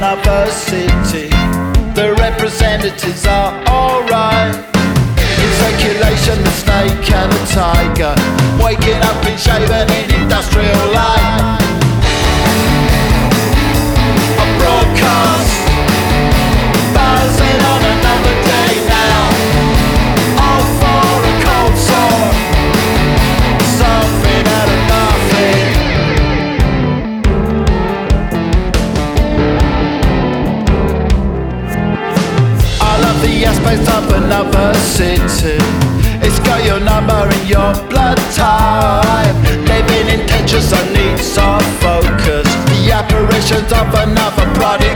another city. The representatives are alright. In circulation, the snake and the tiger, waking up and shaven in industrial light. A broadcast, buzzing on another day now. All for a cold sore, something out of nothing. I love the aspects of another city. It's got your number in your blood type. Living in Tetris, I need soft focus. The apparitions of another body